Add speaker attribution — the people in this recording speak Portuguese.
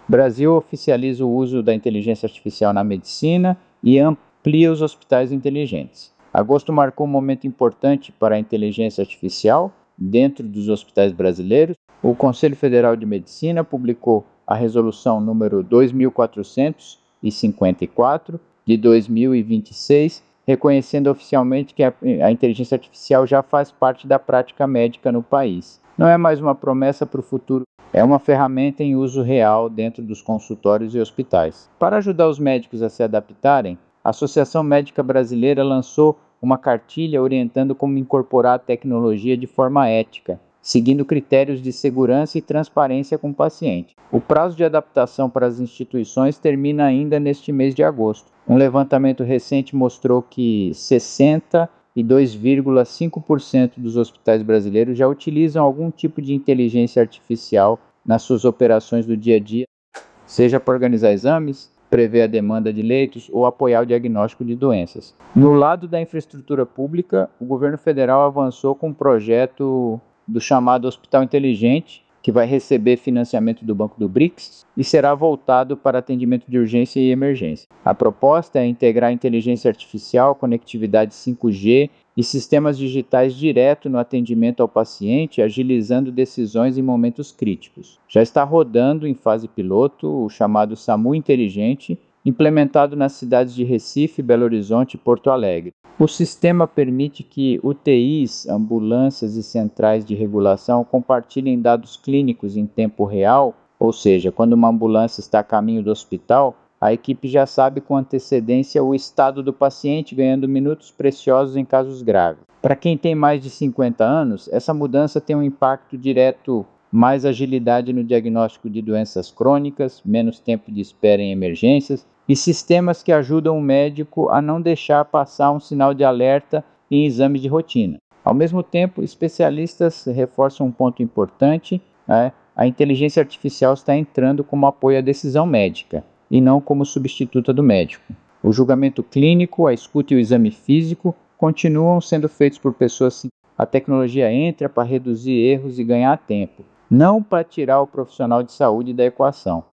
Speaker 1: O Brasil oficializa o uso da inteligência artificial na medicina e amplia os hospitais inteligentes. Agosto marcou um momento importante para a inteligência artificial dentro dos hospitais brasileiros. O Conselho Federal de Medicina publicou a resolução número 2454 de 2026, reconhecendo oficialmente que a inteligência artificial já faz parte da prática médica no país. Não é mais uma promessa para o futuro, é uma ferramenta em uso real dentro dos consultórios e hospitais. Para ajudar os médicos a se adaptarem, a Associação Médica Brasileira lançou uma cartilha orientando como incorporar a tecnologia de forma ética, seguindo critérios de segurança e transparência com o paciente. O prazo de adaptação para as instituições termina ainda neste mês de agosto. Um levantamento recente mostrou que 62,5% dos hospitais brasileiros já utilizam algum tipo de inteligência artificial nas suas operações do dia a dia, seja para organizar exames, prever a demanda de leitos ou apoiar o diagnóstico de doenças. No lado da infraestrutura pública, o governo federal avançou com um projeto do chamado Hospital Inteligente, que vai receber financiamento do Banco do BRICS e será voltado para atendimento de urgência e emergência. A proposta é integrar inteligência artificial, conectividade 5G e sistemas digitais direto no atendimento ao paciente, agilizando decisões em momentos críticos. Já está rodando em fase piloto o chamado SAMU Inteligente, implementado nas cidades de Recife, Belo Horizonte e Porto Alegre. O sistema permite que UTIs, ambulâncias e centrais de regulação compartilhem dados clínicos em tempo real, ou seja, quando uma ambulância está a caminho do hospital, a equipe já sabe com antecedência o estado do paciente, ganhando minutos preciosos em casos graves. Para quem tem mais de 50 anos, essa mudança tem um impacto direto, mais agilidade no diagnóstico de doenças crônicas, menos tempo de espera em emergências e sistemas que ajudam o médico a não deixar passar um sinal de alerta em exames de rotina. Ao mesmo tempo, especialistas reforçam um ponto importante, a inteligência artificial está entrando como apoio à decisão médica e não como substituta do médico. O julgamento clínico, a escuta e o exame físico continuam sendo feitos por pessoas. A tecnologia entra para reduzir erros e ganhar tempo, não para tirar o profissional de saúde da equação.